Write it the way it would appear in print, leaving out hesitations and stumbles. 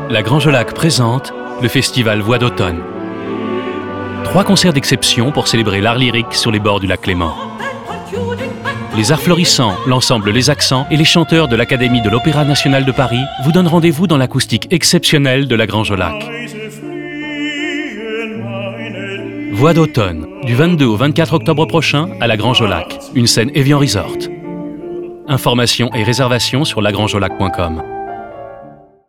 La Grange au Lac présente le festival Voix d'automne. 3 concerts d'exception pour célébrer l'art lyrique sur les bords du lac Léman. Les Arts Florissants, l'ensemble Les Accents et les chanteurs de l'Académie de l'Opéra National de Paris vous donnent rendez-vous dans l'acoustique exceptionnelle de la Grange au Lac. Voix d'automne, du 22 au 24 octobre prochain à la Grange au Lac, une scène Evian Resort. Informations et réservations sur lagrangeaulac.com.